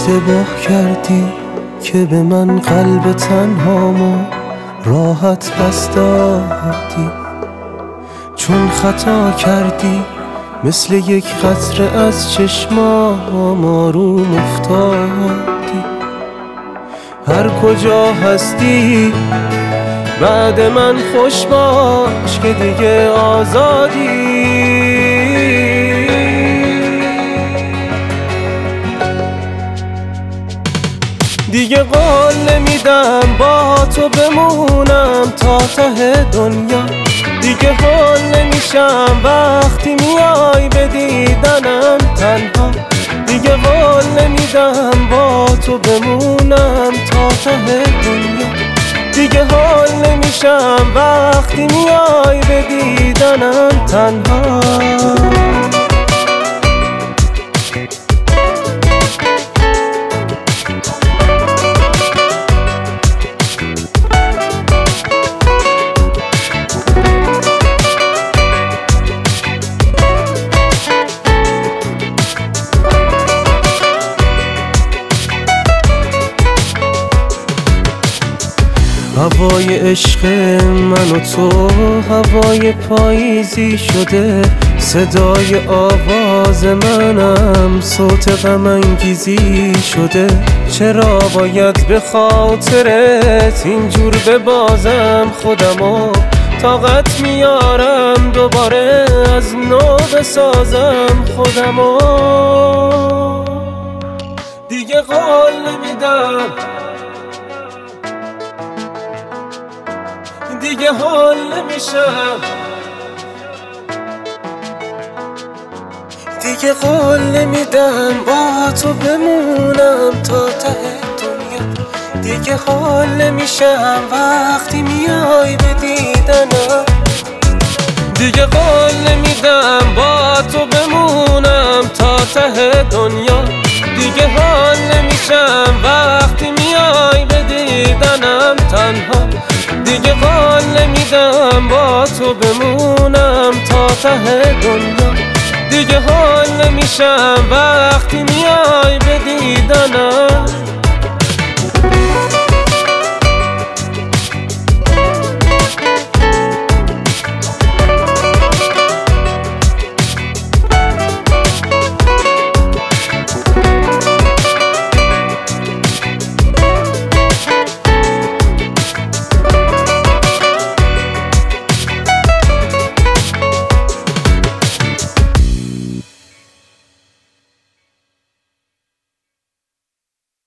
اشتباه کردی که به من قلب تنهامو راحت بس دادی، چون خطا کردی مثل یک قطره از چشمام آروم افتادی. هر کجا هستی بعد من خوش باش که دیگه آزادی. دیگه قول نمیدم با تو بمونم تا ته دنیا، دیگه حال نمیشم وقتی میای به دیدنم تنها، دیگه قول نمیدم با تو بمونم تا ته دنیا، دیگه حال نمیشم وقتی میای به دیدنم تنها. هوای عشق من و تو هوای پاییزی شده، صدای آواز منم صوت غم انگیزی شده. چرا باید به خاطرت اینجور ببازم خودمو، طاقت میارم دوباره از نو بسازم خودمو. دیگه قول نمیدم، دیگه حال نمیشم، دیگه قول نمیدم با تو بمونم تا ته دنیا، دیگه حال نمیشم وقتی میای به دیدنم، دیگه قول نمیدم با تو بمونم تا ته دنیا، دیگه حال نمیشم وقتی میای به دیدنم تنها، دیگه قول نمیدم با تو بمونم تا ته دنیا، دیگه حال نمیشم وقتی